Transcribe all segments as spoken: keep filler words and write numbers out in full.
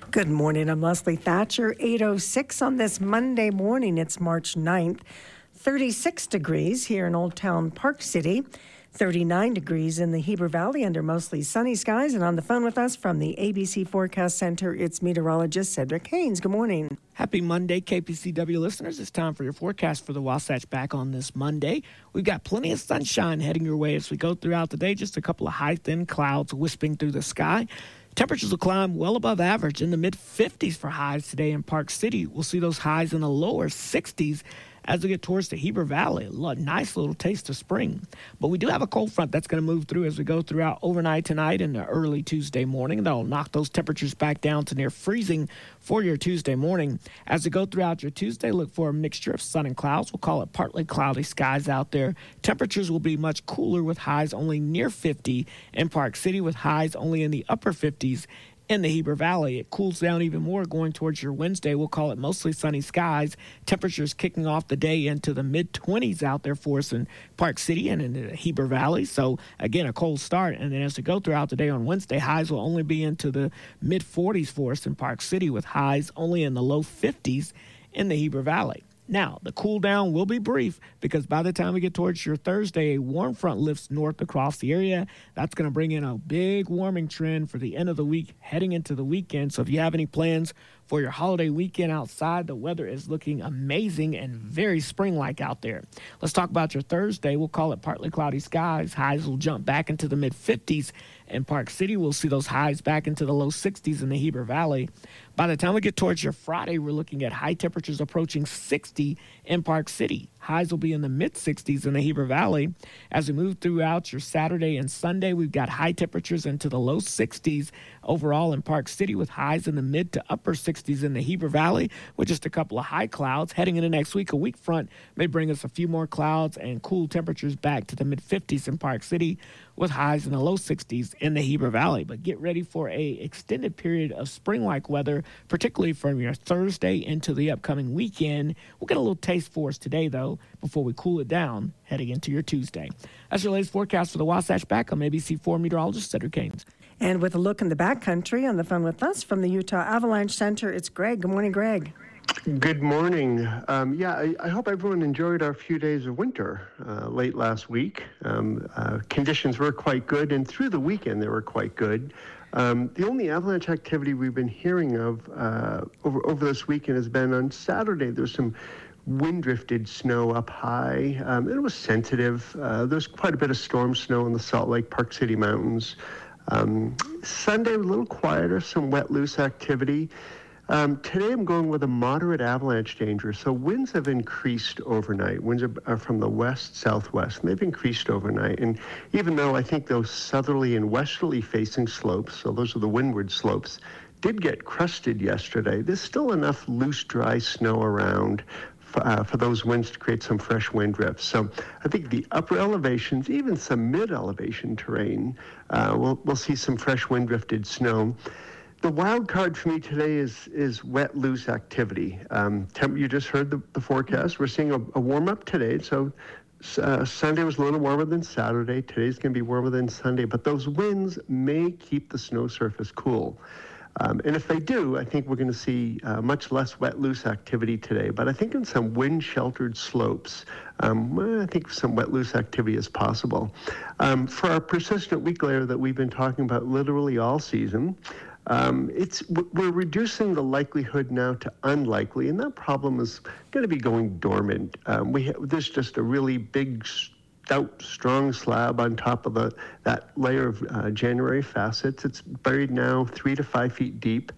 Good morning. I'm Leslie Thatcher. eight oh six on this Monday morning. It's March ninth. thirty-six degrees here in Old Town Park City. thirty-nine degrees in the Heber Valley under mostly sunny skies. And on the phone with us from the A B C Forecast Center, it's meteorologist Cedric Haynes. Good morning. Happy Monday, K P C W listeners. It's time for your forecast for the Wasatch back on this Monday. We've got plenty of sunshine heading your way as we go throughout the day. Just a couple of high, thin clouds wisping through the sky. Temperatures will climb well above average in the mid-fifties for highs today in Park City. We'll see those highs in the lower sixties as we get towards the Heber Valley. A nice little taste of spring. But we do have a cold front that's going to move through as we go throughout overnight tonight and early Tuesday morning. That'll knock those temperatures back down to near freezing for your Tuesday morning. As we go throughout your Tuesday, look for a mixture of sun and clouds. We'll call it partly cloudy skies out there. Temperatures will be much cooler with highs only near fifty in Park City, with highs only in the upper fifties in the Heber Valley. It cools down even more going towards your Wednesday. We'll call it mostly sunny skies. Temperatures kicking off the day into the mid-twenties out there for us in Park City and in the Heber Valley. So, again, a cold start. And then as we go throughout the day on Wednesday, highs will only be into the mid-forties for us in Park City, with highs only in the low fifties in the Heber Valley. Now, the cool down will be brief because by the time we get towards your Thursday, a warm front lifts north across the area. That's going to bring in a big warming trend for the end of the week heading into the weekend. So if you have any plans for your holiday weekend outside, the weather is looking amazing and very spring-like out there. Let's talk about your Thursday. We'll call it partly cloudy skies. Highs will jump back into the mid-fifties. In Park City, we'll see those highs back into the low sixties in the Heber Valley. By the time we get towards your Friday, we're looking at high temperatures approaching sixty in Park City. Highs will be in the mid-sixties in the Heber Valley. As we move throughout your Saturday and Sunday, we've got high temperatures into the low sixties overall in Park City, with highs in the mid to upper sixties in the Heber Valley, with just a couple of high clouds. Heading into next week, a weak front may bring us a few more clouds and cool temperatures back to the mid-fifties in Park City, with highs in the low sixties in the Heber Valley. But get ready for a extended period of spring-like weather, particularly from your Thursday into the upcoming weekend. We'll get a little taste for us today, though, before we cool it down heading into your Tuesday. That's your latest forecast for the Wasatch back. I'm A B C four meteorologist Cedric Haynes. And with a look in the backcountry, on the phone with us from the Utah Avalanche Center, it's Greg. Good morning, Greg. Good morning. Um, yeah, I, I hope everyone enjoyed our few days of winter uh, late last week. Um, uh, conditions were quite good, and through the weekend they were quite good. Um, the only avalanche activity we've been hearing of uh, over, over this weekend has been on Saturday. There's some wind-drifted snow up high. Um, it was sensitive. Uh, there's quite a bit of storm snow in the Salt Lake, Park City mountains. Um, Sunday, a little quieter, some wet, loose activity. Um, today, I'm going with a moderate avalanche danger. So winds have increased overnight. Winds are, are from the west, southwest, and they've increased overnight. And even though I think those southerly and westerly facing slopes, so those are the windward slopes, did get crusted yesterday, there's still enough loose, dry snow around Uh, for those winds to create some fresh wind drifts. So I think the upper elevations, even some mid-elevation terrain, uh, we'll, we'll see some fresh wind-drifted snow. The wild card for me today is is wet, loose activity. Um, temp, you just heard the, the forecast. We're seeing a, a warm-up today. So uh, Sunday was a little warmer than Saturday. Today's going to be warmer than Sunday. But those winds may keep the snow surface cool. Um, and if they do, I think we're going to see uh, much less wet, loose activity today. But I think in some wind-sheltered slopes, um, well, I think some wet, loose activity is possible. Um, for our persistent weak layer that we've been talking about literally all season, um, it's we're reducing the likelihood now to unlikely, and that problem is going to be going dormant. Um, we ha- there's just a really big stout, strong slab on top of the, that layer of uh, January facets. It's buried now three to five feet deep.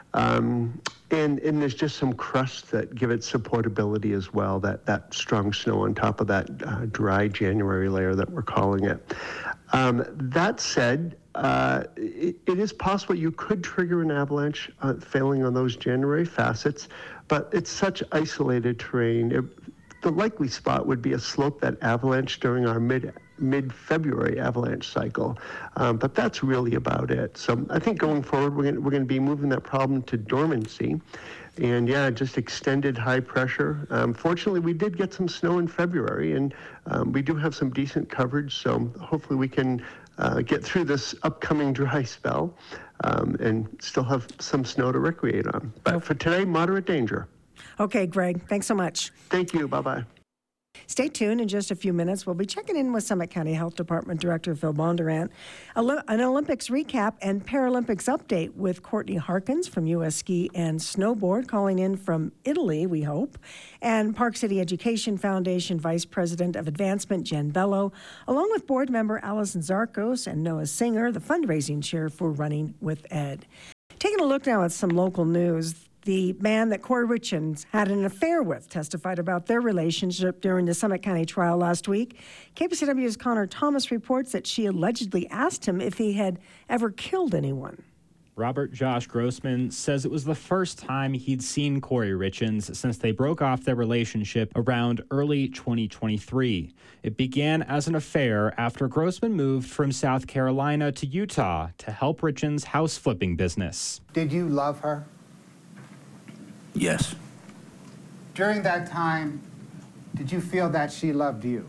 Um, and, and there's just some crusts that give it supportability as well, that, that strong snow on top of that uh, dry January layer that we're calling it. Um, that said, uh, it, it is possible you could trigger an avalanche uh, failing on those January facets, but it's such isolated terrain. It, the likely spot would be a slope that avalanche during our mid mid-February avalanche cycle. Um, but that's really about it. So I think going forward, we're going we're going to be moving that problem to dormancy. And yeah, just extended high pressure. Um, fortunately, we did get some snow in February, and um, we do have some decent coverage. So hopefully we can uh, get through this upcoming dry spell um, and still have some snow to recreate on. But for today, moderate danger. Okay, Greg, thanks so much. Thank you. Bye-bye. Stay tuned. In just a few minutes, we'll be checking in with Summit County Health Department Director Phil Bondurant. An Olympics recap and Paralympics update with Courtney Harkins from U S Ski and Snowboard, calling in from Italy, we hope, and Park City Education Foundation Vice President of Advancement Jen Bello, along with board member Allison Zarkos and Noah Singer, the fundraising chair for Running with Ed. Taking a look now at some local news. The man that Corey Richens had an affair with testified about their relationship during the Summit County trial last week. K P C W's Connor Thomas reports that she allegedly asked him if he had ever killed anyone. Robert Josh Grossman says it was the first time he'd seen Corey Richens since they broke off their relationship around early twenty twenty-three. It began as an affair after Grossman moved from South Carolina to Utah to help Richens' house flipping business. Did you love her? Yes. During that time, did you feel that she loved you?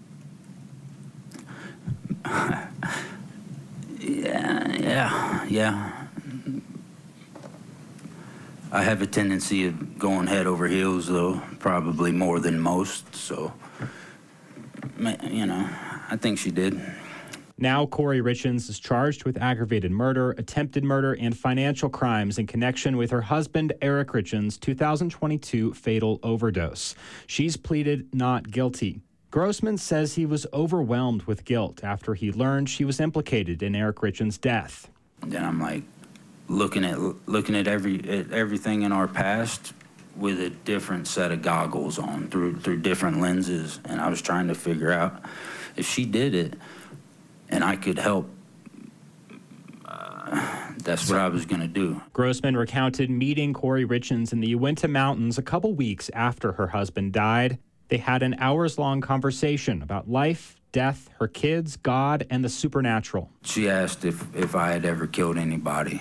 yeah, yeah, yeah. I have a tendency of going head over heels, though, probably more than most, so, you know, I think she did. Now, Corey Richens is charged with aggravated murder, attempted murder, and financial crimes in connection with her husband, Eric Richens' two thousand twenty-two fatal overdose. She's pleaded not guilty. Grossman says he was overwhelmed with guilt after he learned she was implicated in Eric Richens' death. Then I'm like looking at looking at every at everything in our past with a different set of goggles on, through through different lenses, and I was trying to figure out if she did it and I could help, uh, that's what I was going to do. Grossman recounted meeting Corey Richens in the Uinta Mountains a couple weeks after her husband died. They had an hours-long conversation about life, death, her kids, God, and the supernatural. She asked if, if I had ever killed anybody.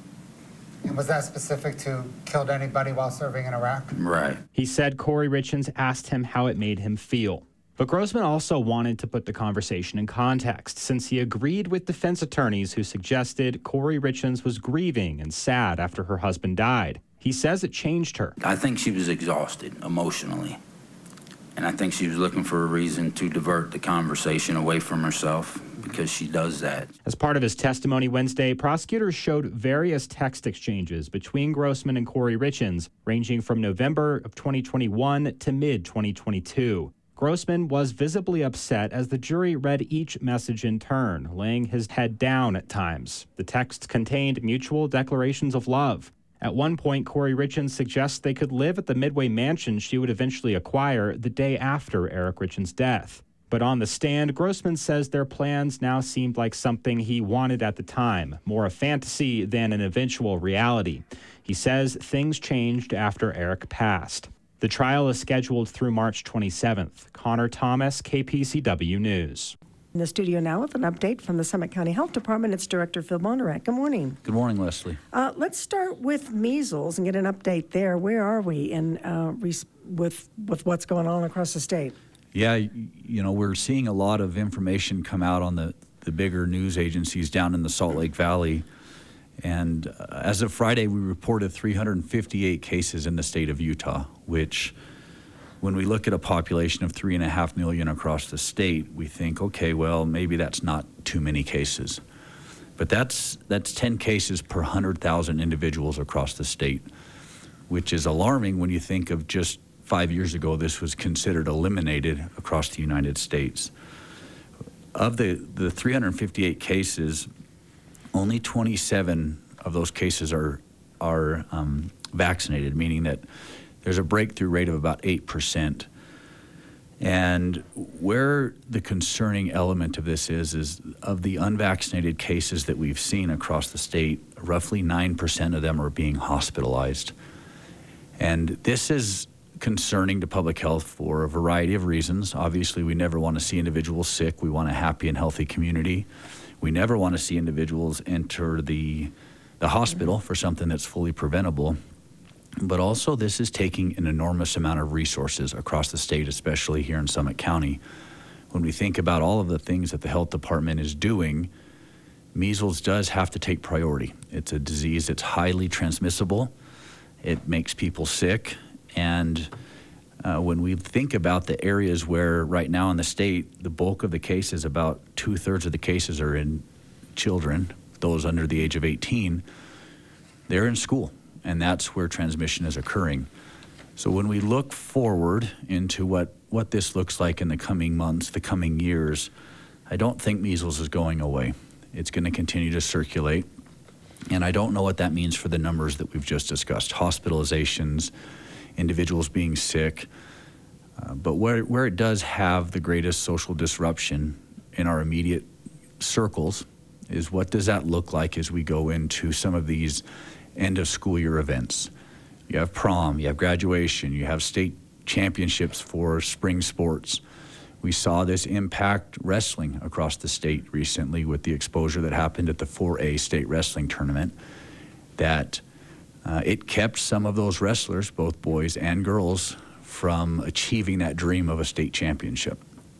And was that specific to killed anybody while serving in Iraq? Right. He said Corey Richens asked him how it made him feel. But Grossman also wanted to put the conversation in context, since he agreed with defense attorneys who suggested Corey Richens was grieving and sad after her husband died. He says it changed her. I think she was exhausted emotionally, and I think she was looking for a reason to divert the conversation away from herself, because she does that. As part of his testimony Wednesday, prosecutors showed various text exchanges between Grossman and Corey Richens, ranging from November of twenty twenty-one to mid twenty twenty-two. Grossman was visibly upset as the jury read each message in turn, laying his head down at times. The texts contained mutual declarations of love. At one point, Corey Richens suggests they could live at the Midway mansion she would eventually acquire the day after Eric Richens' death. But on the stand, Grossman says their plans now seemed like something he wanted at the time, more a fantasy than an eventual reality. He says things changed after Eric passed. The trial is scheduled through March twenty-seventh. Connor Thomas, K P C W News. In the studio now with an update from the Summit County Health Department, it's Director Phil Bondurant. Good morning. Good morning, Leslie. Uh, let's start with measles and get an update there. Where are we in uh, res- with with what's going on across the state? Yeah, you know, we're seeing a lot of information come out on the, the bigger news agencies down in the Salt Lake Valley. And uh, as of Friday, we reported three hundred fifty-eight cases in the state of Utah, which, when we look at a population of three and a half million across the state, we think, okay, well, maybe that's not too many cases. But that's that's ten cases per one hundred thousand individuals across the state, which is alarming when you think of just five years ago, this was considered eliminated across the United States. Of the, the three hundred fifty-eight cases, only twenty-seven of those cases are are um, vaccinated, meaning that there's a breakthrough rate of about eight percent. And where the concerning element of this is, is of the unvaccinated cases that we've seen across the state, roughly nine percent of them are being hospitalized. And this is concerning to public health for a variety of reasons. Obviously, we never want to see individuals sick. We want a happy and healthy community. We never want to see individuals enter the, the hospital for something that's fully preventable. But also, this is taking an enormous amount of resources across the state, especially here in Summit County. when we think about all of the things that the health department is doing, measles does have to take priority. It's a disease that's highly transmissible. It makes people sick. And uh, when we think about the areas where right now in the state, the bulk of the cases, about two-thirds of the cases are in children, those under the age of eighteen, they're in school, and that's where transmission is occurring. So when we look forward into what, what this looks like in the coming months, the coming years, I don't think measles is going away. It's going to continue to circulate, and I don't know what that means for the numbers that we've just discussed, hospitalizations, individuals being sick, uh, but where, where it does have the greatest social disruption in our immediate circles is what does that look like as we go into some of these end of school year events. You have prom, you have graduation, you have state championships for spring sports. We saw this impact wrestling across the state recently with the exposure that happened at the four A state wrestling tournament, that uh, it kept some of those wrestlers, both boys and girls, from achieving that dream of a state championship.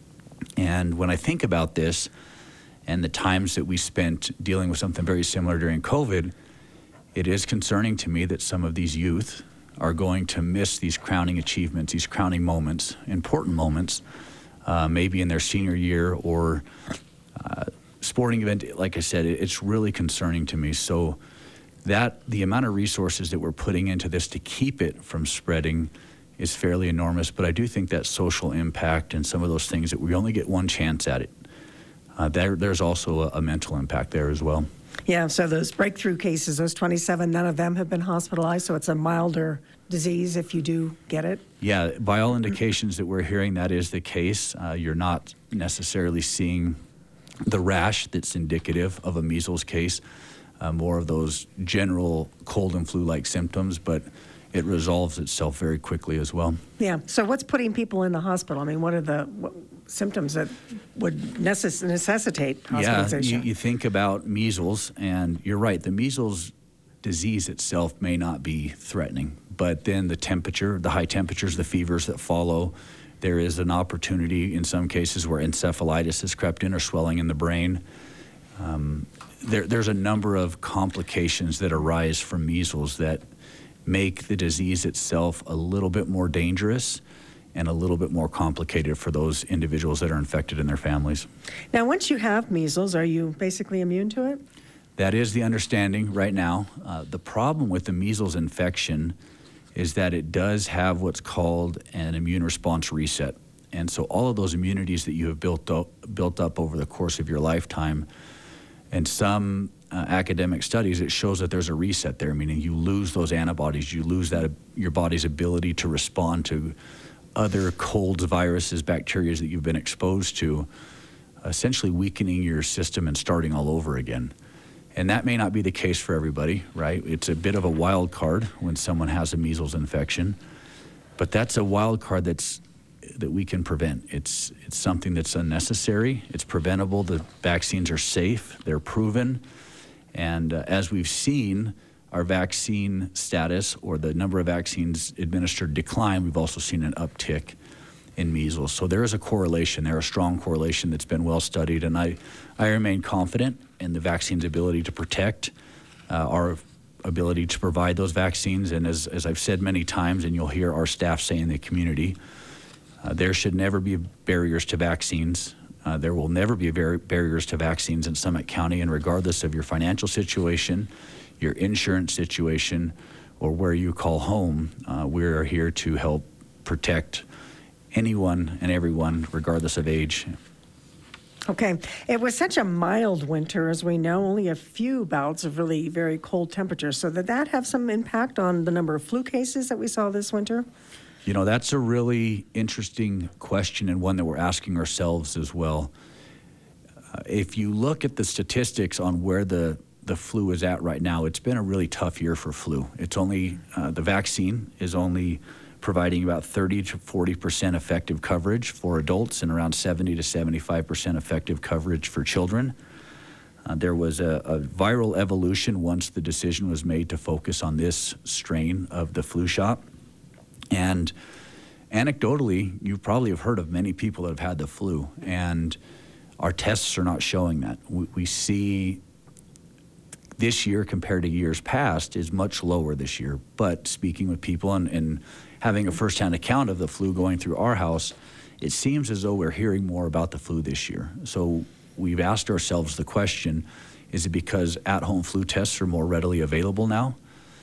And when I think about this and the times that we spent dealing with something very similar during COVID, it is concerning to me that some of these youth are going to miss these crowning achievements, these crowning moments, important moments, uh, maybe in their senior year or uh, sporting event. Like I said, it, it's really concerning to me. So that the amount of resources that we're putting into this to keep it from spreading is fairly enormous. But I do think that social impact and some of those things that we only get one chance at it, uh, there, there's also a, a mental impact there as well. Yeah, so those breakthrough cases, those twenty-seven, none of them have been hospitalized, so it's a milder disease if you do get it? Yeah, by all indications that we're hearing, that is the case. Uh, you're not necessarily seeing the rash that's indicative of a measles case, uh, more of those general cold and flu-like symptoms, but it resolves itself very quickly as well. Yeah, so what's putting people in the hospital? I mean, what are the what, symptoms that would necess- necessitate hospitalization? Yeah, you, you think about measles, and you're right, the measles disease itself may not be threatening, but then the temperature, the high temperatures, the fevers that follow, there is an opportunity in some cases where encephalitis has crept in or swelling in the brain. Um, there, there's a number of complications that arise from measles that make the disease itself a little bit more dangerous and a little bit more complicated for those individuals that are infected and their families. Now, once you have measles, are you basically immune to it? That is the understanding right now. Uh, the problem with the measles infection is that it does have what's called an immune response reset. And so all of those immunities that you have built up, built up over the course of your lifetime, and some uh, academic studies, it shows that there's a reset there, meaning you lose those antibodies, you lose that your body's ability to respond to other colds, viruses, bacteria that you've been exposed to, essentially weakening your system and starting all over again. And that may not be the case for everybody, right? It's a bit of a wild card when someone has a measles infection, but that's a wild card that's that we can prevent. It's it's something that's unnecessary. It's preventable. The vaccines are safe. They're proven. And uh, as we've seen, our vaccine status or the number of vaccines administered decline, we've also seen an uptick in measles. So there is a correlation there, a strong correlation that's been well studied, and I, I remain confident in the vaccine's ability to protect, uh, our ability to provide those vaccines. And as, as I've said many times, and you'll hear our staff say in the community, uh, there should never be barriers to vaccines. Uh, there will never be bar- barriers to vaccines in Summit County, and regardless of your financial situation, your insurance situation, or where you call home, uh, we are here to help protect anyone and everyone, regardless of age. Okay. It was such a mild winter, as we know, only a few bouts of really very cold temperatures. So did that have some impact on the number of flu cases that we saw this winter? You know, that's a really interesting question, and one that we're asking ourselves as well. Uh, if you look at the statistics on where the, the flu is at right now, it's been a really tough year for flu. It's only, uh, the vaccine is only providing about thirty to forty percent effective coverage for adults and around seventy to seventy-five percent effective coverage for children. Uh, there was a, a viral evolution once the decision was made to focus on this strain of the flu shot. And anecdotally, you probably have heard of many people that have had the flu, and our tests are not showing that. We, we see this year compared to years past is much lower this year. But speaking with people and, and having a firsthand account of the flu going through our house, it seems as though we're hearing more about the flu this year. So we've asked ourselves the question, is it because at-home flu tests are more readily available now?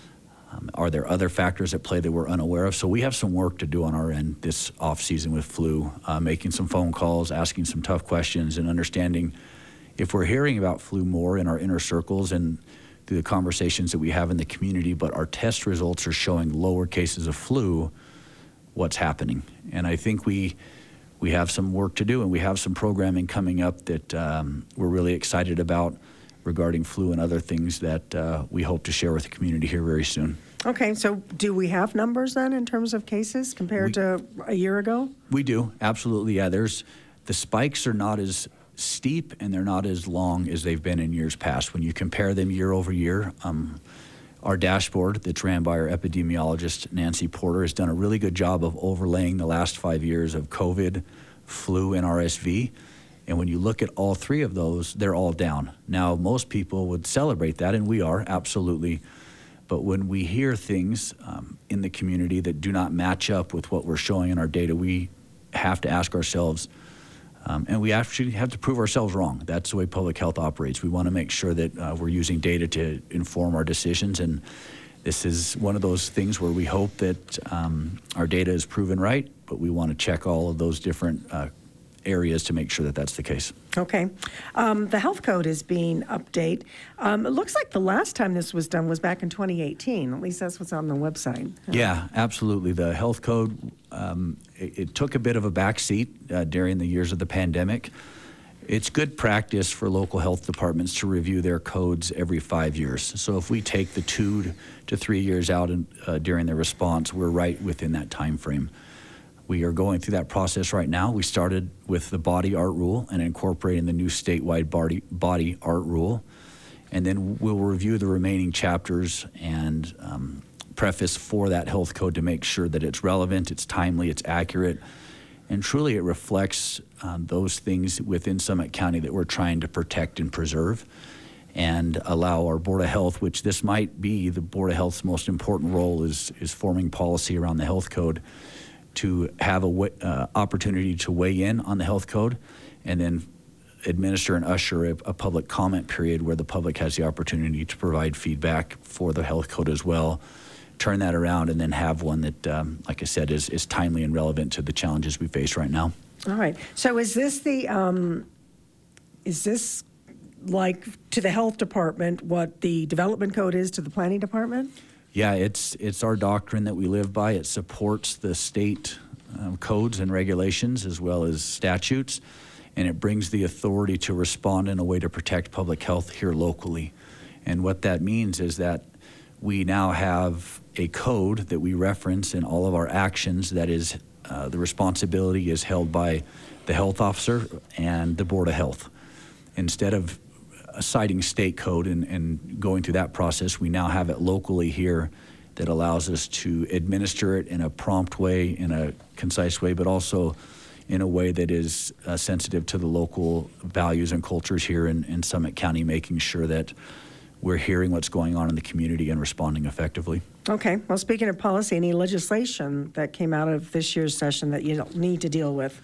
Um, are there other factors at play that we're unaware of? So we have some work to do on our end this off season with flu, uh, making some phone calls, asking some tough questions, and understanding if we're hearing about flu more in our inner circles and through the conversations that we have in the community, but our test results are showing lower cases of flu, what's happening? And I think we we have some work to do, and we have some programming coming up that um, we're really excited about regarding flu and other things that uh, we hope to share with the community here very soon. Okay, so do we have numbers then in terms of cases compared We- to a year ago? We do, absolutely. Yeah, there's the spikes are not as steep and they're not as long as they've been in years past. When you compare them year over year, um, our dashboard that's ran by our epidemiologist, Nancy Porter, has done a really good job of overlaying the last five years of COVID, flu, and R S V. And when you look at all three of those, they're all down. Now, most people would celebrate that, and we are, absolutely. But when we hear things um, in the community that do not match up with what we're showing in our data, we have to ask ourselves, um, and we actually have to prove ourselves wrong. That's the way public health operates. We want to make sure that uh, we're using data to inform our decisions, and this is one of those things where we hope that um, our data is proven right, but we want to check all of those different uh, areas to make sure that that's the case. Okay. Um, the health code is being updated. Um, it looks like the last time this was done was back in twenty eighteen. At least that's what's on the website. Yeah, absolutely. The health code, um, it, it took a bit of a backseat uh, during the years of the pandemic. It's good practice for local health departments to review their codes every five years. So if we take the two to three years out in, uh, during the response, we're right within that time frame. We are going through that process right now. We started with the body art rule and incorporating the new statewide body, body art rule. And then we'll review the remaining chapters and um, preface for that health code to make sure that it's relevant, it's timely, it's accurate, and truly it reflects um, those things within Summit County that we're trying to protect and preserve, and allow our Board of Health, which this might be the Board of Health's most important role is, is forming policy around the health code, to have a w- uh, opportunity to weigh in on the health code, and then administer and usher a, a public comment period where the public has the opportunity to provide feedback for the health code as well, turn that around, and then have one that, um, like I said, is, is timely and relevant to the challenges we face right now. All right. So is this the, um, is this like to the health department what the development code is to the planning department? Yeah, it's it's our doctrine that we live by. It supports the state um, codes and regulations as well as statutes, and it brings the authority to respond in a way to protect public health here locally. And what that means is that we now have a code that we reference in all of our actions that is uh, the responsibility is held by the health officer and the Board of Health. Instead of citing state code and, and going through that process, we now have it locally here that allows us to administer it in a prompt way, in a concise way, but also in a way that is uh, sensitive to the local values and cultures here in, in Summit County, making sure that we're hearing what's going on in the community and responding effectively. Okay. Well, speaking of policy, any legislation that came out of this year's session that you don't need to deal with?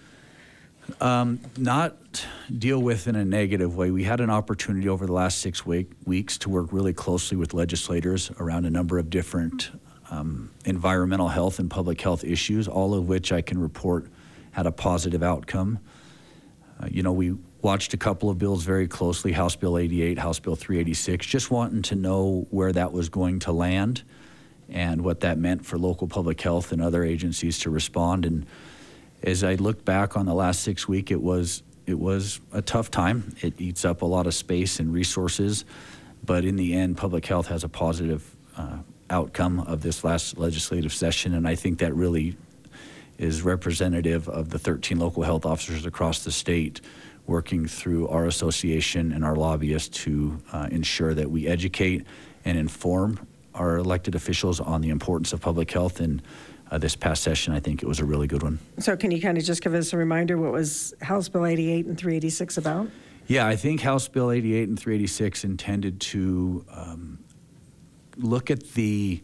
Um, not deal with in a negative way. We had an opportunity over the last six week, weeks to work really closely with legislators around a number of different um, environmental health and public health issues, all of which I can report had a positive outcome. Uh, you know, we watched a couple of bills very closely, House Bill eighty-eight, House Bill three eighty-six, just wanting to know where that was going to land and what that meant for local public health and other agencies to respond. And as I look back on the last six weeks, it was it was a tough time. It eats up a lot of space and resources, but in the end, public health has a positive uh, outcome of this last legislative session, and I think that really is representative of the thirteen local health officers across the state working through our association and our lobbyists to uh, ensure that we educate and inform our elected officials on the importance of public health. And uh, this past session. I think it was a really good one. So can you kind of just give us a reminder what was House Bill eighty-eight and three eighty-six about? Yeah, I think House Bill eighty-eight and three eighty-six intended to um, look at the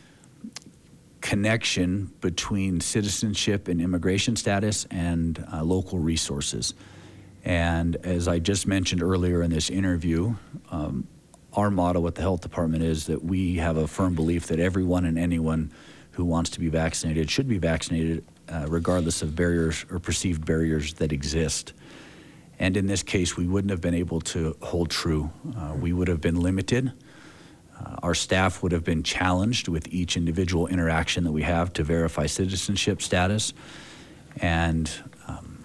connection between citizenship and immigration status and uh, local resources. And as I just mentioned earlier in this interview, um, our motto at the health department is that we have a firm belief that everyone and anyone who wants to be vaccinated should be vaccinated, uh, regardless of barriers or perceived barriers that exist. And in this case, we wouldn't have been able to hold true. Uh, we would have been limited. Uh, our staff would have been challenged with each individual interaction that we have to verify citizenship status. And um,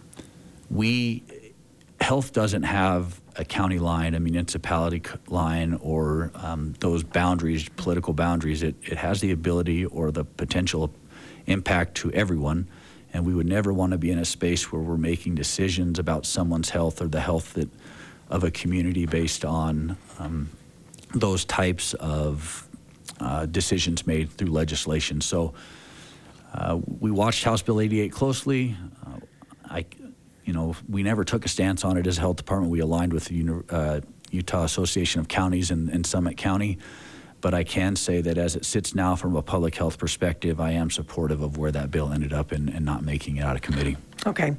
we, health doesn't have a county line, a municipality line, or um, those boundaries, political boundaries. It, it has the ability or the potential impact to everyone. And we would never want to be in a space where we're making decisions about someone's health or the health that, of a community based on um, those types of uh, decisions made through legislation. So uh, we watched House Bill eighty-eight closely. Uh, I, you know, we never took a stance on it as a health department. We aligned with the uh, Utah Association of Counties and, and Summit County. But I can say that as it sits now from a public health perspective, I am supportive of where that bill ended up and, and not making it out of committee. Okay.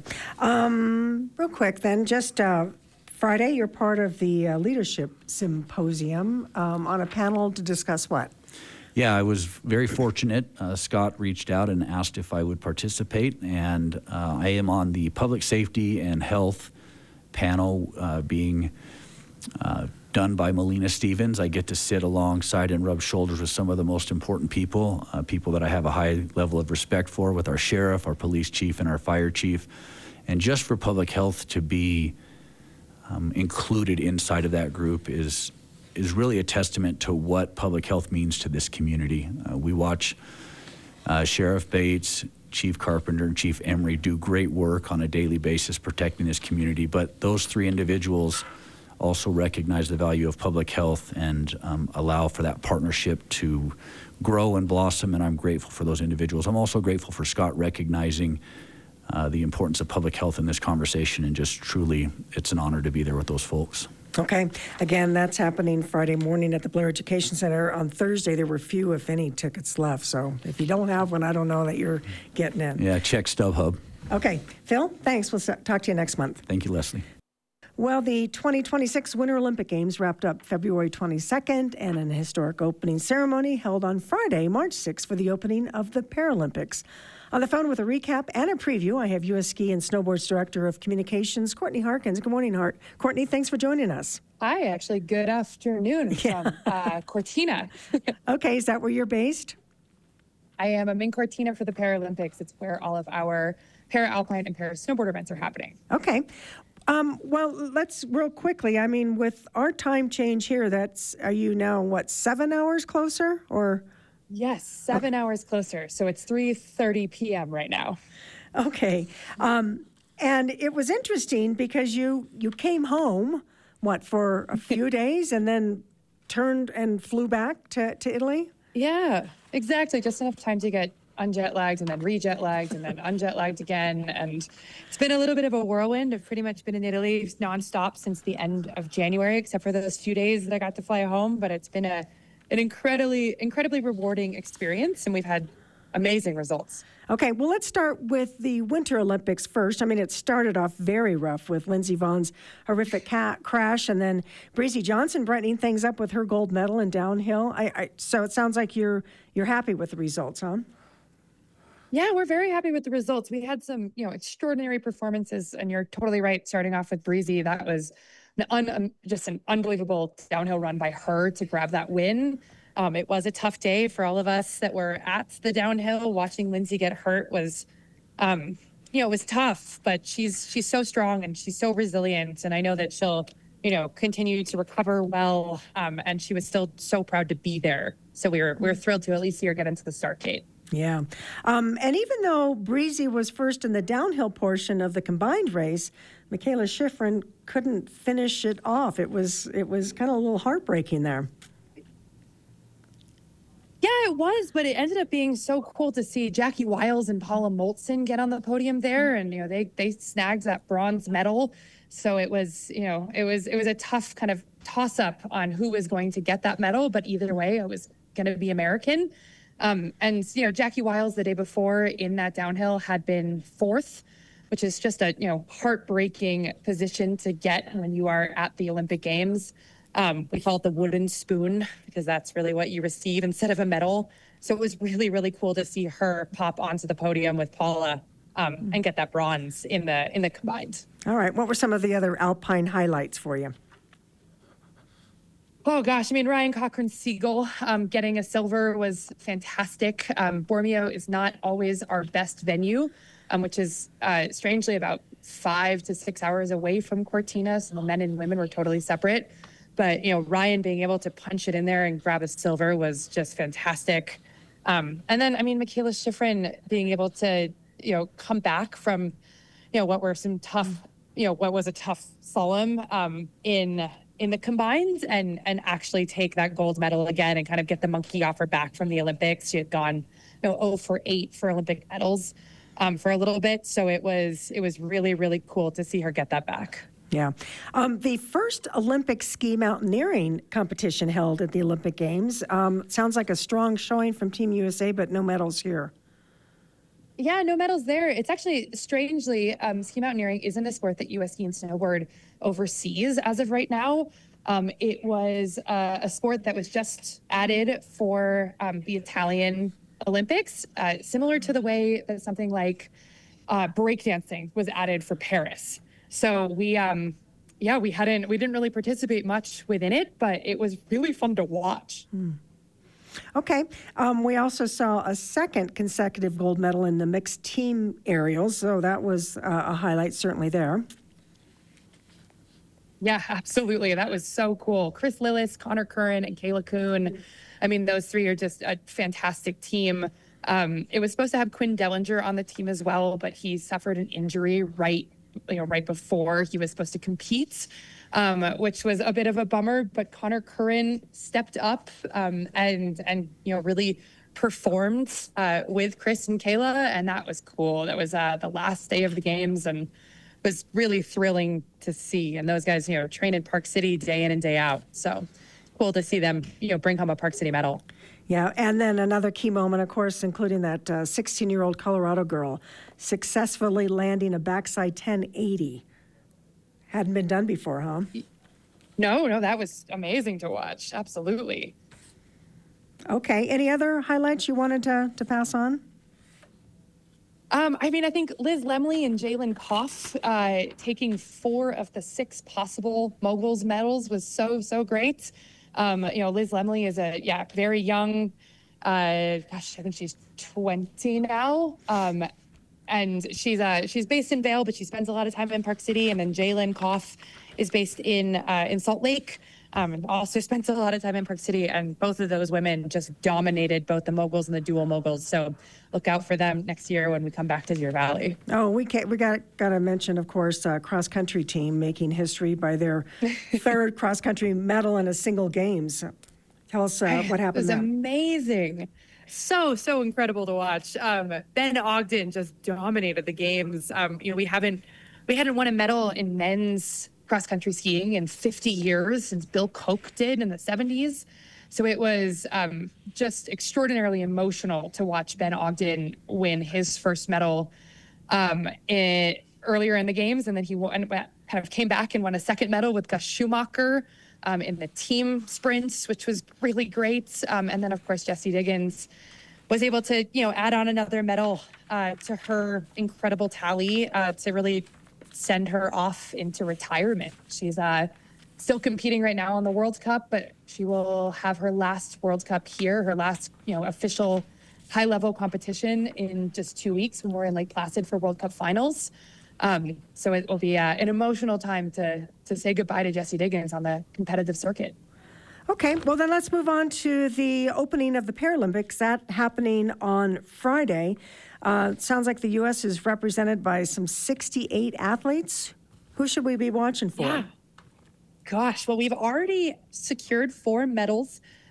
Um, real quick then, just uh, Friday, you're part of the uh, Leadership Symposium um, on a panel to discuss what? Yeah, I was very fortunate. Uh, Scott reached out and asked if I would participate, and uh, I am on the Public Safety and Health panel uh, being uh, done by Melina Stevens. I get to sit alongside and rub shoulders with some of the most important people, uh, people that I have a high level of respect for, with our sheriff, our police chief, and our fire chief. And just for public health to be um, included inside of that group is is really a testament to what public health means to this community. Uh, we watch uh, Sheriff Bates, Chief Carpenter, and Chief Emery do great work on a daily basis protecting this community, but those three individuals also recognize the value of public health and um, allow for that partnership to grow and blossom, and I'm grateful for those individuals. I'm also grateful for Scott recognizing uh, the importance of public health in this conversation, and just truly, it's an honor to be there with those folks. Okay. Again, that's happening Friday morning at the Blair Education Center. On Thursday, there were few, if any, tickets left. So if you don't have one, I don't know that you're getting in. Yeah, check StubHub. Okay. Phil, thanks. We'll talk to you next month. Thank you, Leslie. Well, the twenty twenty-six Winter Olympic Games wrapped up February twenty-second, and an historic opening ceremony held on Friday, March sixth, for the opening of the Paralympics. On the phone with a recap and a preview, I have U S Ski and Snowboards Director of Communications, Courtney Harkins. Good morning, Hart. Courtney, thanks for joining us. Hi, actually, good afternoon Yeah. from uh, Cortina. Okay, is that where you're based? I am. I'm in Cortina for the Paralympics. It's where all of our para-alpine and para-snowboard events are happening. Okay. Um, well, let's real quickly. I mean, with our time change here, that's, are you now, what, seven hours closer or? Yes, seven okay. hours closer. So it's three thirty p.m. right now. Okay. Um, and it was interesting because you, you came home, what, for a few days and then turned and flew back to, to Italy? Yeah, exactly. Just enough time to get unjet lagged and then re-jet lagged and then unjet lagged again. And it's been a little bit of a whirlwind. I've pretty much been in Italy nonstop since the end of January, except for those few days that I got to fly home. But it's been a an incredibly, incredibly rewarding experience, and we've had amazing results. Okay, well, let's start with the Winter Olympics first. I mean, it started off very rough with Lindsey Vohn's horrific cat crash, and then Breezy Johnson brightening things up with her gold medal in downhill. I, I, so it sounds like you're you're happy with the results, huh? Yeah, we're very happy with the results. We had some, you know, extraordinary performances, and you're totally right. Starting off with Breezy, that was an un, um, just an unbelievable downhill run by her to grab that win. Um, it was a tough day for all of us that were at the downhill. Watching Lindsey get hurt was, um, you know, it was tough. But she's she's so strong and she's so resilient, and I know that she'll, you know, continue to recover well. Um, and she was still so proud to be there. So we were we were thrilled to at least see her get into the start gate. Yeah. Um, and even though Breezy was first in the downhill portion of the combined race, Michaela Schifrin couldn't finish it off. It was it was kind of a little heartbreaking there. Yeah, it was, but it ended up being so cool to see Jackie Wiles and Paula Moltzen get on the podium there, and you know they they snagged that bronze medal. So it was, you know, it was it was a tough kind of toss up on who was going to get that medal, but either way, it was going to be American. Um, and you know, Jackie Wiles the day before in that downhill had been fourth, which is just a you know heartbreaking position to get when you are at the Olympic Games. Um, we call it the wooden spoon because that's really what you receive instead of a medal. So it was really, really cool to see her pop onto the podium with Paula um, and get that bronze in the in the combined. All right. What were some of the other Alpine highlights for you? Oh, gosh. I mean, Ryan Cochran-Siegel um, getting a silver was fantastic. Um, Bormio is not always our best venue, um, which is uh, strangely about five to six hours away from Cortina. So the men and women were totally separate. But, you know, Ryan being able to punch it in there and grab a silver was just fantastic. Um, and then, I mean, Michaela Schifrin being able to, you know, come back from, you know, what were some tough, you know, what was a tough slalom um, in in the combined and and actually take that gold medal again and kind of get the monkey off her back from the Olympics. She had gone, you know, oh for eight for Olympic medals um, for a little bit. So it was it was really, really cool to see her get that back. Yeah. Um, the first Olympic ski mountaineering competition held at the Olympic Games. Um, sounds like a strong showing from Team U S A, but no medals here. Yeah, no medals there. It's actually, strangely, um, ski mountaineering isn't a sport that U S Ski and Snowboard oversees as of right now. Um, it was uh, a sport that was just added for um, the Italian Olympics, uh, similar to the way that something like uh, breakdancing was added for Paris. So we, um, yeah, we hadn't, we didn't really participate much within it, but it was really fun to watch. Hmm. Okay. Um, we also saw a second consecutive gold medal in the mixed team aerials, so that was uh, a highlight certainly there. Yeah, absolutely. That was so cool. Chris Lillis, Connor Curran, and Kayla Kuhn. I mean, those three are just a fantastic team. Um, it was supposed to have Quinn Dellinger on the team as well, but he suffered an injury right you know, right before he was supposed to compete, um, which was a bit of a bummer. But Connor Curran stepped up um, and and you know really performed uh, with Chris and Kayla, and that was cool. That was uh, the last day of the games, and was really thrilling to see. And those guys, you know, train in Park City day in and day out. So cool to see them, you know, bring home a Park City medal. Yeah, and then another key moment, of course, including that uh, sixteen-year-old Colorado girl successfully landing a backside ten eighty. Hadn't been done before, huh? No, no, that was amazing to watch. Absolutely. Okay, any other highlights you wanted to, to pass on? Um, I mean, I think Liz Lemley and Jalen Koff uh, taking four of the six possible moguls medals was so, so great. Um, you know, Liz Lemley is a, yeah, very young, uh, gosh, I think she's twenty now. Um, and she's uh, she's based in Vail, but she spends a lot of time in Park City. And then Jalen Koff is based in uh, in Salt Lake. Um, and also spent a lot of time in Park City, and both of those women just dominated both the moguls and the dual moguls. So look out for them next year when we come back to Deer Valley. Oh, we can't, we got got to mention, of course, uh, cross country team making history by their third cross country medal in a single games. Tell us uh, what happened. It was there. amazing. So, so incredible to watch. Um, Ben Ogden just dominated the games. Um, you know, we haven't, we hadn't won a medal in men's cross-country skiing in fifty years since Bill Koch did in the seventies. So it was um, just extraordinarily emotional to watch Ben Ogden win his first medal um, in, earlier in the games. And then he won, kind of came back and won a second medal with Gus Schumacher um, in the team sprints, which was really great. Um, and then, of course, Jessie Diggins was able to, you know, add on another medal uh, to her incredible tally uh, to really send her off into retirement. She's uh, still competing right now on the World Cup, but she will have her last World Cup here, her last, you know, official high-level competition in just two weeks when we're in Lake Placid for World Cup finals. Um, so it will be uh, an emotional time to to say goodbye to Jessie Diggins on the competitive circuit. Okay, well then let's move on to the opening of the Paralympics. That happening on Friday. Uh, sounds like the U S is represented by some sixty-eight athletes. Who should we be watching for? Yeah. Gosh, well, we've already secured four medals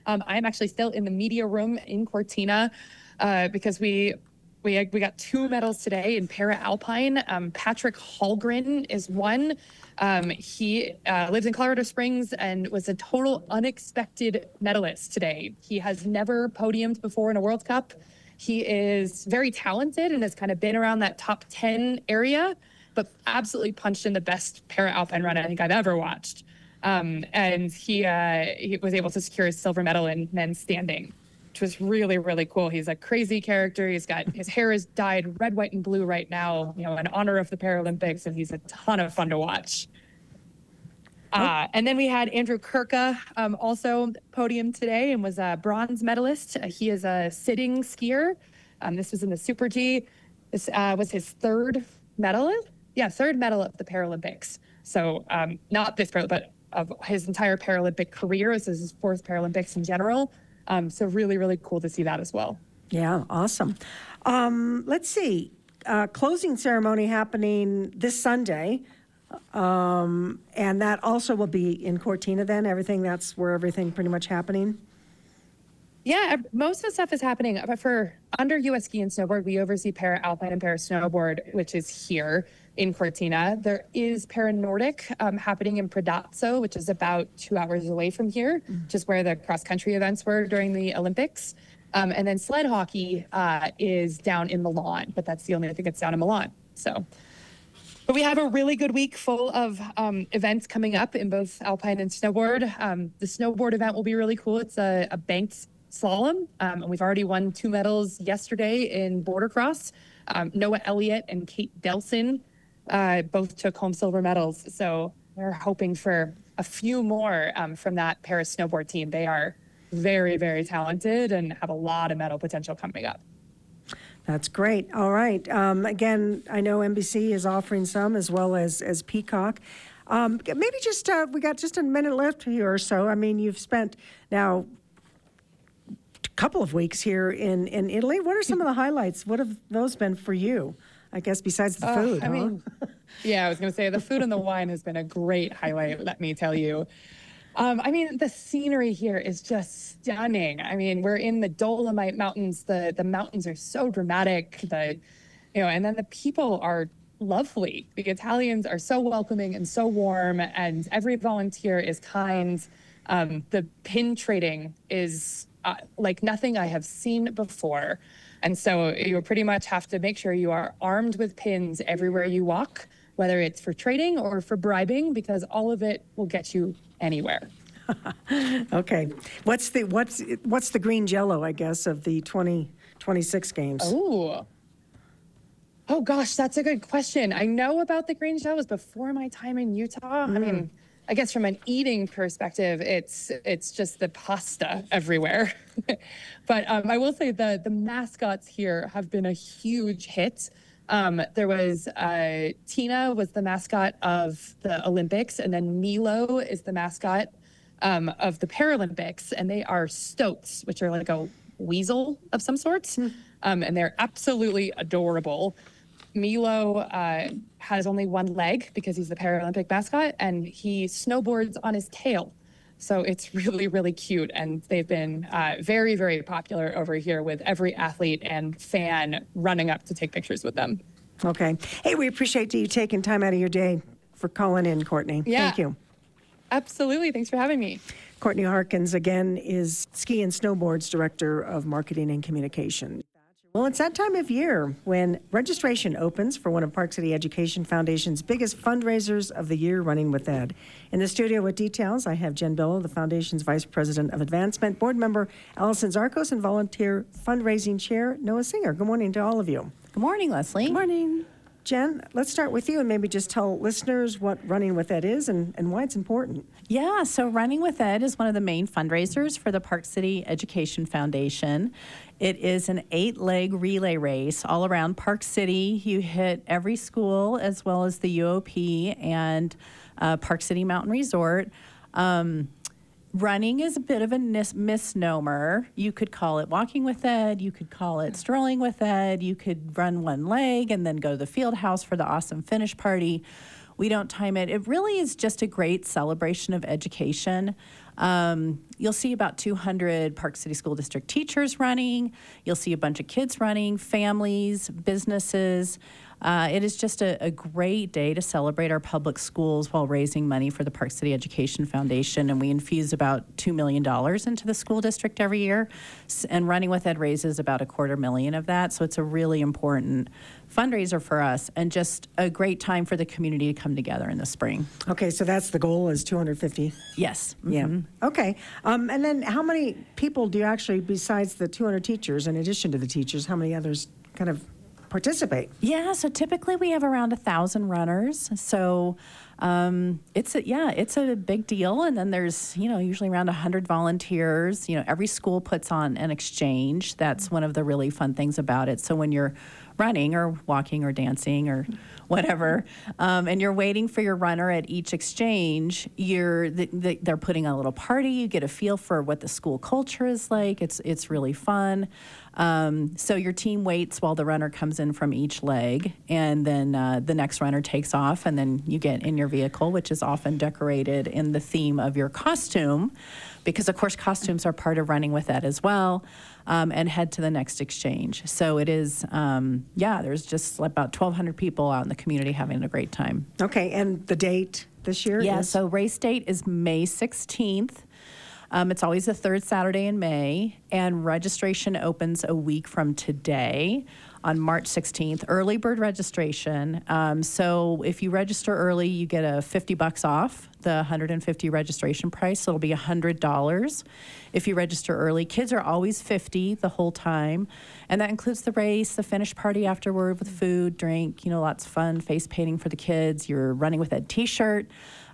Um, I'm actually still in the media room in Cortina uh, because we we we got two medals today in para alpine. Um, Patrick Hallgren is one. Um, he uh, lives in Colorado Springs and was a total unexpected medalist today. He has never podiumed before in a World Cup. He is very talented and has kind of been around that top ten area, but absolutely punched in the best para alpine run I think I've ever watched. Um, and he uh, he was able to secure his silver medal in men's standing, which was really, really cool. He's a crazy character. He's got his hair is dyed red, white, and blue right now, you know, in honor of the Paralympics, and he's a ton of fun to watch. Uh, and then we had Andrew Kirka, um, also podium today and was a bronze medalist. Uh, he is a sitting skier. Um, this was in the Super G. This uh, was his third medal. Yeah, third medal at the Paralympics. So um, not this, but of his entire Paralympic career. This is his fourth Paralympics in general. Um, so really, really cool to see that as well. Yeah, awesome. Um, let's see. Uh, closing ceremony happening this Sunday. Um, and that also will be in Cortina then? Everything, that's where everything pretty much happening? Yeah, most of the stuff is happening. But for under U S Ski and Snowboard, we oversee Para Alpine and Para Snowboard, which is here in Cortina. There is Para Nordic um, happening in Predazzo, which is about two hours away from here, mm-hmm. just where the cross-country events were during the Olympics. Um, and then sled hockey uh, is down in Milan, but that's the only thing that's down in Milan. So, but we have a really good week full of um, events coming up in both Alpine and Snowboard. Um, the Snowboard event will be really cool. It's a, a banked slalom, um, and we've already won two medals yesterday in border cross. Um, Noah Elliott and Kate Delson uh, both took home silver medals. So we're hoping for a few more um, from that Paris snowboard team. They are very, very talented and have a lot of medal potential coming up. That's great. All right. Um, again, I know N B C is offering some as well as, as Peacock. Um, maybe just, uh, we got just a minute left here or so. I mean, you've spent now a couple of weeks here in, in Italy. What are some of the highlights? What have those been for you? I guess besides the uh, food, I huh? mean, yeah, I was going to say the food and the wine has been a great highlight, let me tell you. Um, I mean, the scenery here is just stunning. I mean, we're in the Dolomite Mountains. The the mountains are so dramatic. The, you know, and then the people are lovely. The Italians are so welcoming and so warm, and every volunteer is kind. Um, the pin trading is uh, like nothing I have seen before. And so you pretty much have to make sure you are armed with pins everywhere you walk, whether it's for trading or for bribing, because all of it will get you anywhere. Okay. What's the what's what's the green jello, I guess, of the twenty twenty-six games? Oh. Oh gosh, that's a good question. I know about the green jellos before my time in Utah. Mm. I mean, I guess from an eating perspective, it's it's just the pasta everywhere. But um, I will say the the mascots here have been a huge hit. Um, there was uh, Tina was the mascot of the Olympics, and then Milo is the mascot um, of the Paralympics, and they are stoats, which are like a weasel of some sorts, um, and they're absolutely adorable. Milo uh, has only one leg because he's the Paralympic mascot, and he snowboards on his tail. So it's really, really cute. And they've been uh, very, very popular over here with every athlete and fan running up to take pictures with them. Okay. Hey, we appreciate you taking time out of your day for calling in, Courtney. Yeah. Thank you. Absolutely. Thanks for having me. Courtney Harkins, again, is Ski and Snowboard's Director of Marketing and Communication. Well, it's that time of year when registration opens for one of Park City Education Foundation's biggest fundraisers of the year, Running with Ed. In the studio with details, I have Jen Billow, the Foundation's Vice President of Advancement, Board Member Allison Zarkos, and Volunteer Fundraising Chair Noah Singer. Good morning to all of you. Good morning, Leslie. Good morning. Jen, let's start with you and maybe just tell listeners what Running with Ed is and, and why it's important. Yeah, so Running with Ed is one of the main fundraisers for the Park City Education Foundation. It is an eight-leg relay race all around Park City. You hit every school as well as the U O P and uh, Park City Mountain Resort. Um, Running is a bit of a mis- misnomer. You could call it walking with Ed. You could call it strolling with Ed. You could run one leg and then go to the field house for the awesome finish party. We don't time it. It really is just a great celebration of education. Um, you'll see about two hundred Park City School District teachers running. You'll see a bunch of kids running, families, businesses. Uh, it is just a, a great day to celebrate our public schools while raising money for the Park City Education Foundation, and we infuse about two million dollars into the school district every year, and Running with Ed raises about a quarter million of that, so it's a really important fundraiser for us and just a great time for the community to come together in the spring. Okay, so that's the goal is two hundred fifty? Yes. Yeah. Mhm. Okay. Um, and then how many people do you actually, besides the two hundred teachers, in addition to the teachers, how many others kind of participate? Yeah, so typically we have around a thousand runners. So um, it's a, yeah, it's a big deal. And then there's, you know, usually around a hundred volunteers. You know, every school puts on an exchange. That's one of the really fun things about it. So when you're running or walking or dancing or whatever, um, and you're waiting for your runner at each exchange, you're the, the, they're putting on a little party. You get a feel for what the school culture is like. It's it's really fun. Um, so your team waits while the runner comes in from each leg, and then uh, the next runner takes off, and then you get in your vehicle, which is often decorated in the theme of your costume, because of course costumes are part of Running with Ed as well, um, and head to the next exchange. So it is, um, yeah, there's just about twelve hundred people out in the community having a great time. Okay, and the date this year Yeah, is? so race date is May sixteenth. Um, it's always the third Saturday in May, and registration opens a week from today on March sixteenth. Early bird registration. Um, so if you register early, you get a fifty bucks off the one hundred fifty registration price. So it'll be one hundred dollars if you register early. Kids are always fifty the whole time, and that includes the race, the finish party afterward with food, drink, you know, lots of fun, face painting for the kids, your Running with Ed t-shirt.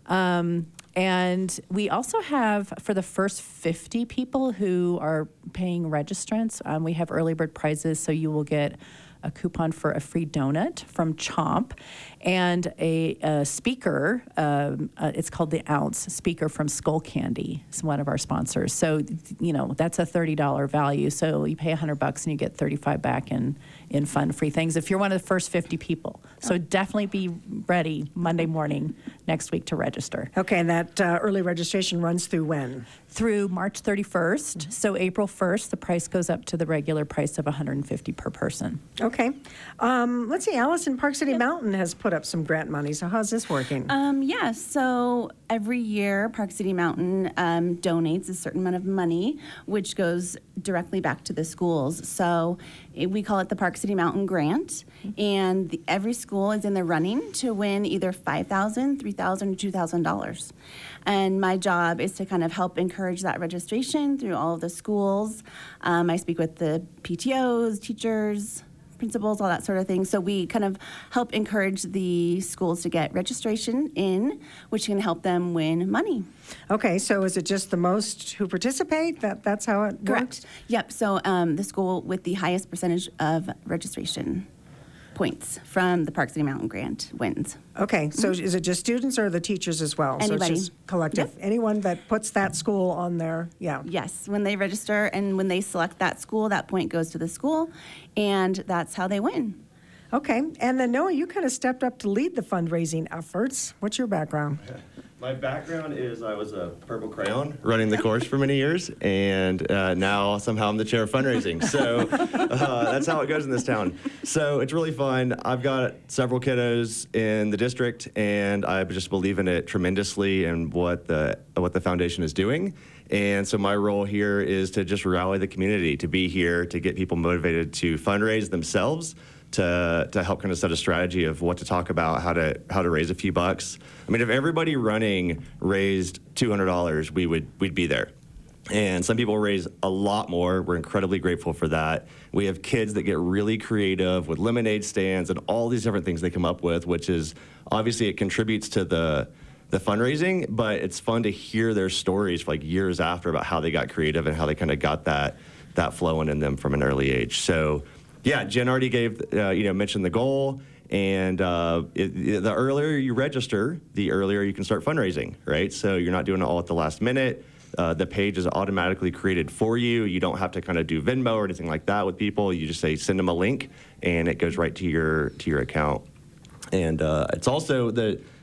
Um, And we also have, for the first fifty people who are paying registrants, um, we have early bird prizes, so you will get a coupon for a free donut from Chomp and a, a speaker. Um, uh, it's called the Ounce speaker from Skull Candy. It's one of our sponsors. So, you know, that's a thirty dollars value. So you pay one hundred bucks and you get thirty-five back in, in fun free things if you're one of the first fifty people. So definitely be ready Monday morning next week to register. Okay, and that uh, early registration runs through when? Through March thirty-first. So April first, the price goes up to the regular price of one hundred fifty per person. Okay. Um, let's see, Allison, Park City Mountain has put up some grant money. So how's this working? Um, yeah, so every year Park City Mountain um, donates a certain amount of money, which goes directly back to the schools. So it, we call it the Park City Mountain Grant, and the, every school is in the running to win either five thousand dollars, three thousand dollars, or two thousand dollars. And my job is to kind of help encourage that registration through all of the schools. Um, I speak with the P T Os, teachers, principals, all that sort of thing. So we kind of help encourage the schools to get registration in, which can help them win money. Okay, so is it just the most who participate? That That's how it Correct. works? Yep. So um, the school with the highest percentage of registration points from the Park City Mountain Grant wins. Okay, so is it just students or the teachers as well? Anybody. So it's just collective. Yep. Anyone that puts that school on there, yeah. Yes, when they register and when they select that school, that point goes to the school, and that's how they win. Okay, and then Noah, you kind of stepped up to lead the fundraising efforts. What's your background? My background is I was a Purple Crayon running the course for many years, and uh, now somehow I'm the chair of fundraising. So uh, that's how it goes in this town. So it's really fun. I've got several kiddos in the district, and I just believe in it tremendously and what the what the foundation is doing. And so my role here is to just rally the community, to be here, to get people motivated to fundraise themselves, to to help kind of set a strategy of what to talk about, how to how to raise a few bucks. I mean, if everybody running raised two hundred dollars, we would we'd be there. And some people raise a lot more. We're incredibly grateful for that. We have kids that get really creative with lemonade stands and all these different things they come up with, which is obviously it contributes to the the fundraising, but it's fun to hear their stories for like years after about how they got creative and how they kind of got that that flowing in them from an early age. So yeah, Jen already gave, uh, you know, mentioned the goal, and uh, it, the earlier you register, the earlier you can start fundraising, right? So you're not doing it all at the last minute. Uh, the page is automatically created for you. You don't have to kind of do Venmo or anything like that with people. You just say, send them a link, and it goes right to your to your account. And uh, it's also the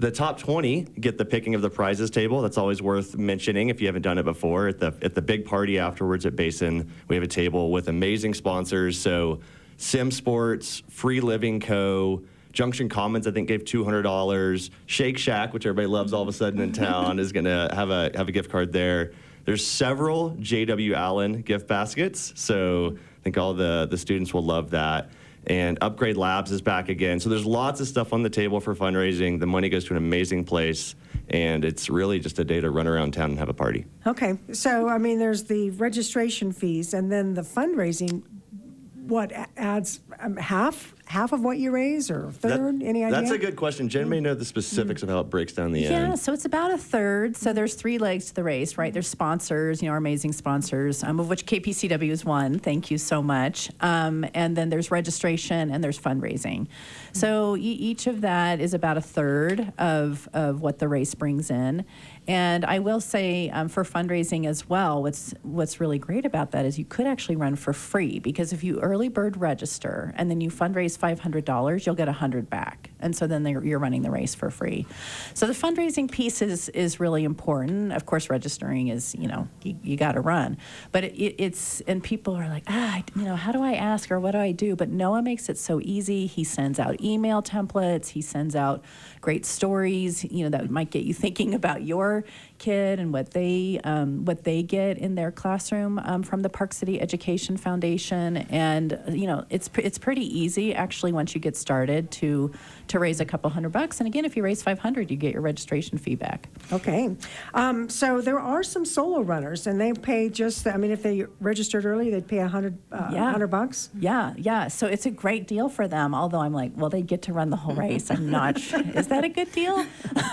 The top twenty get the picking of the prizes table. That's always worth mentioning if you haven't done it before. At the at the big party afterwards at Basin, we have a table with amazing sponsors. So Sim Sports, Free Living Co., Junction Commons, I think, gave two hundred dollars. Shake Shack, which everybody loves all of a sudden in town, is going to have a have a gift card there. There's several J W Allen gift baskets, so I think all the, the students will love that. And Upgrade Labs is back again. So there's lots of stuff on the table for fundraising. The money goes to an amazing place, and it's really just a day to run around town and have a party. Okay, so I mean, there's the registration fees, and then the fundraising. What adds um, half half of what you raise, or a third? That, Any idea? That's a good question. Jen may know the specifics of how it breaks down the Yeah, end. so it's about a third. So there's three legs to the race, right? There's sponsors, you know, our amazing sponsors, um, of which K P C W is one. Thank you so much. Um, and then there's registration and there's fundraising. So e- each of that is about a third of, of what the race brings in. And I will say um, for fundraising as well, what's what's really great about that is you could actually run for free, because if you early bird register and then you fundraise five hundred dollars, you'll get one hundred dollars back. And so then you're running the race for free. So the fundraising piece is, is really important. Of course, registering is, you know, you, you got to run. But it, it, it's, and people are like, ah, you know, how do I ask or what do I do? But Noah makes it so easy. He sends out email templates. He sends out great stories, you know, that might get you thinking about your kid and what they um, what they get in their classroom um, from the Park City Education Foundation. And you know, it's it's pretty easy actually once you get started to to raise a couple hundred bucks. And again, if you raise five hundred, you get your registration fee back. Okay, um, so there are some solo runners, and they pay just. I mean, if they registered early, they'd pay a hundred uh, Yeah. hundred bucks. Yeah, yeah. So it's a great deal for them. Although I'm like, well, they get to run the whole race. I'm not sure. Is that a good deal?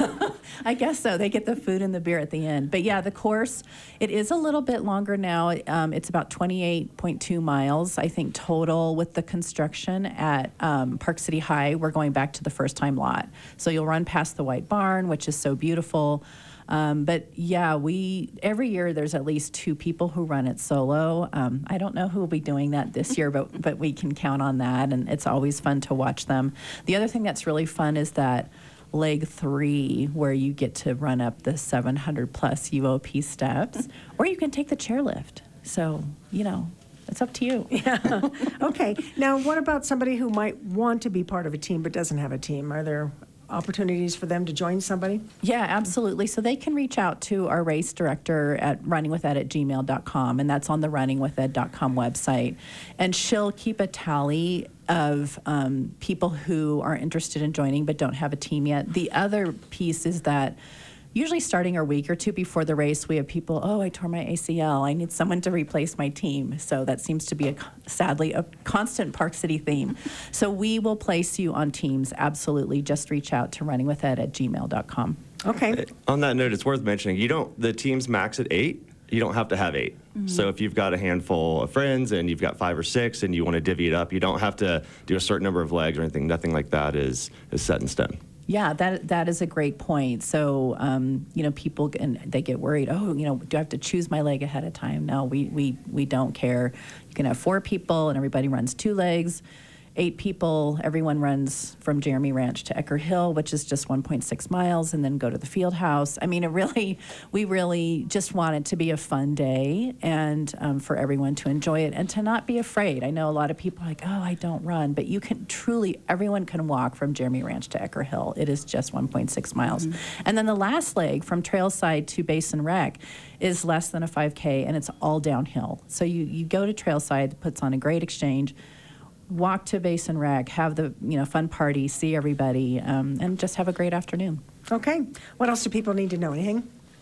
I guess so. They get the food and the beer at the end. But yeah, the course, it is a little bit longer now. Um, it's about twenty-eight point two miles, I think, total with the construction at um, Park City High. We're going back to the first time lot. So you'll run past the White Barn, which is so beautiful. Um, but yeah, we every year there's at least two people who run it solo. Um, I don't know who will be doing that this year, but but we can count on that, and it's always fun to watch them. The other thing that's really fun is that leg three, where you get to run up the seven hundred plus U O P steps, or you can take the chairlift. So, you know, it's up to you. Yeah. Okay. Now, what about somebody who might want to be part of a team but doesn't have a team? Are there opportunities for them to join somebody? Yeah, absolutely. So they can reach out to our race director at runningwithed at gmail dot com, and that's on the runningwithed dot com website. And she'll keep a tally of um, people who are interested in joining but don't have a team yet. The other piece is that usually starting a week or two before the race, we have people, oh, I tore my A C L. I need someone to replace my team. So that seems to be, a, sadly, a constant Park City theme. So we will place you on teams, absolutely. Just reach out to runningwithed at gmail dot com. Okay. On that note, it's worth mentioning, you don't, the teams max at eight. You don't have to have eight. Mm-hmm. So if you've got a handful of friends and you've got five or six and you want to divvy it up, you don't have to do a certain number of legs or anything. Nothing like that is, is set in stone. Yeah, that that is a great point. So, um, you know, people and they get worried. Oh, you know, do I have to choose my leg ahead of time? No, we we we don't care. You can have four people and everybody runs two legs. Eight people, everyone runs from Jeremy Ranch to Ecker Hill, which is just one point six miles, and then go to the field house. I mean, it really, we really just want it to be a fun day and um, for everyone to enjoy it and to not be afraid. I know a lot of people are like, oh, I don't run, but you can truly, everyone can walk from Jeremy Ranch to Ecker Hill. It is just one point six miles. Mm-hmm. And then the last leg from Trailside to Basin Rec is less than a five K, and it's all downhill. So you, you go to Trailside, puts on a great exchange, walk to Basin Rec, have the you know fun party, see everybody, um, and just have a great afternoon. Okay. What else do people need to know? Anything?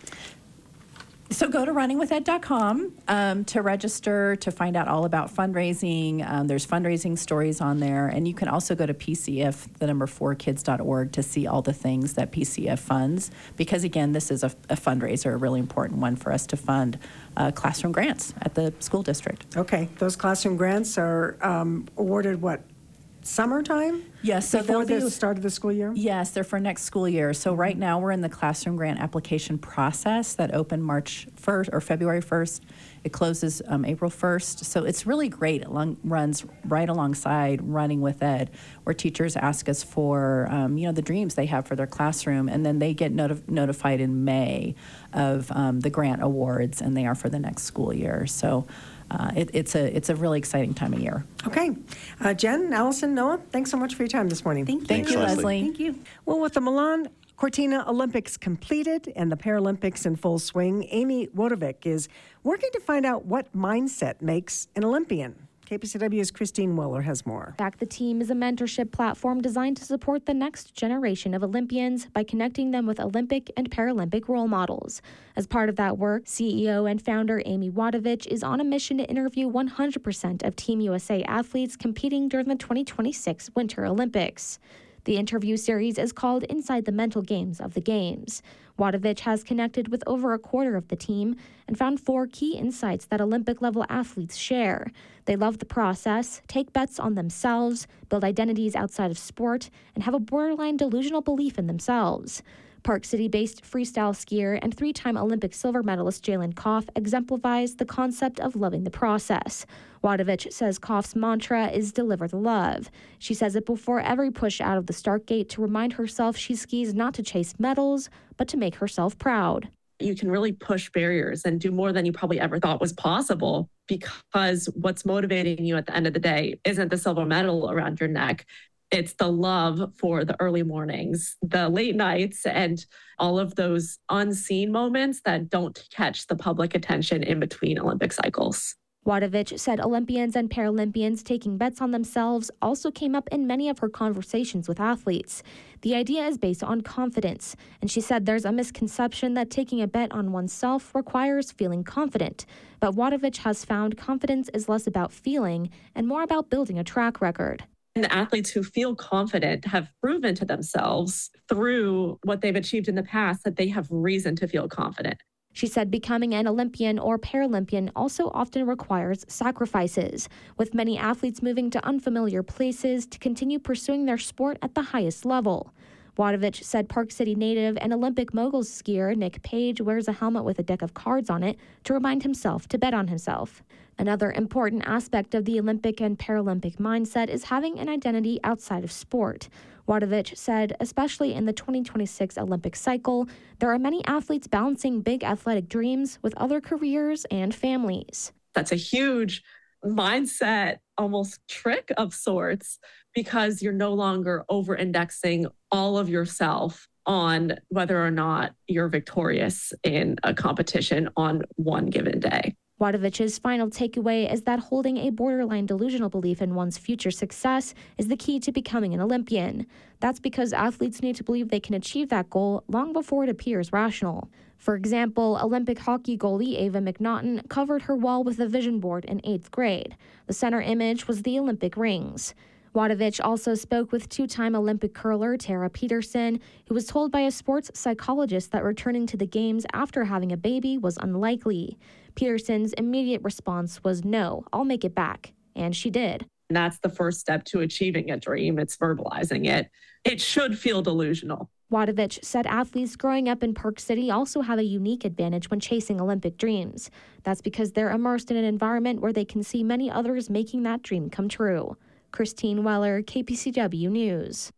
So go to running with ed dot com um, to register, to find out all about fundraising. Um, there's fundraising stories on there. And you can also go to P C F, the number four kids dot org, to see all the things that P C F funds. Because, again, this is a, a fundraiser, a really important one for us to fund uh, classroom grants at the school district. Okay. Those classroom grants are um, awarded, what, summertime? Yes, so before they'll the be start of the school year? Yes, they're for next school year. So right now we're in the classroom grant application process that opened March first or February first. It closes um, April first. So it's really great. It long, runs right alongside Running with Ed, where teachers ask us for, um, you know, the dreams they have for their classroom, and then they get noti- notified in May of um, the grant awards, and they are for the next school year. So uh, it, it's a it's a really exciting time of year. Okay. Uh, Jen, Allison, Noah, thanks so much for your time this morning. Thank you. Thank you, Leslie. Leslie. Thank you. Well, with the Milan Cortina Olympics completed and the Paralympics in full swing, Amy Wodovic is working to find out what mindset makes an Olympian. K P C W's Christine Weller has more. Back the Team is a mentorship platform designed to support the next generation of Olympians by connecting them with Olympic and Paralympic role models. As part of that work, C E O and founder Amy Wodovic is on a mission to interview one hundred percent of Team U S A athletes competing during the twenty twenty-six Winter Olympics. The interview series is called Inside the Mental Games of the Games. Wodovic has connected with over a quarter of the team and found four key insights that Olympic-level athletes share. They love the process, take bets on themselves, build identities outside of sport, and have a borderline delusional belief in themselves. Park City-based freestyle skier and three-time Olympic silver medalist Jalen Koff exemplifies the concept of loving the process. Wodovic says Koff's mantra is deliver the love. She says it before every push out of the start gate to remind herself she skis not to chase medals, but to make herself proud. You can really push barriers and do more than you probably ever thought was possible, because what's motivating you at the end of the day isn't the silver medal around your neck. It's the love for the early mornings, the late nights, and all of those unseen moments that don't catch the public attention in between Olympic cycles. Wodovic said Olympians and Paralympians taking bets on themselves also came up in many of her conversations with athletes. The idea is based on confidence, and she said there's a misconception that taking a bet on oneself requires feeling confident. But Wodovic has found confidence is less about feeling and more about building a track record. And athletes who feel confident have proven to themselves through what they've achieved in the past that they have reason to feel confident. She said becoming an Olympian or Paralympian also often requires sacrifices, with many athletes moving to unfamiliar places to continue pursuing their sport at the highest level. Wodovic said Park City native and Olympic moguls skier Nick Page wears a helmet with a deck of cards on it to remind himself to bet on himself. Another important aspect of the Olympic and Paralympic mindset is having an identity outside of sport. Wodovic said, especially in the twenty twenty-six Olympic cycle, there are many athletes balancing big athletic dreams with other careers and families. That's a huge mindset, almost trick of sorts, because you're no longer over-indexing all of yourself on whether or not you're victorious in a competition on one given day. Wodovic's final takeaway is that holding a borderline delusional belief in one's future success is the key to becoming an Olympian. That's because athletes need to believe they can achieve that goal long before it appears rational. For example, Olympic hockey goalie Ava McNaughton covered her wall with a vision board in eighth grade. The center image was the Olympic rings. Wodovic also spoke with two-time Olympic curler Tara Peterson, who was told by a sports psychologist that returning to the games after having a baby was unlikely. Peterson's immediate response was, "No, I'll make it back." And she did. And that's the first step to achieving a dream. It's verbalizing it. It should feel delusional. Wodovic said athletes growing up in Park City also have a unique advantage when chasing Olympic dreams. That's because they're immersed in an environment where they can see many others making that dream come true. Christine Weller, K P C W News.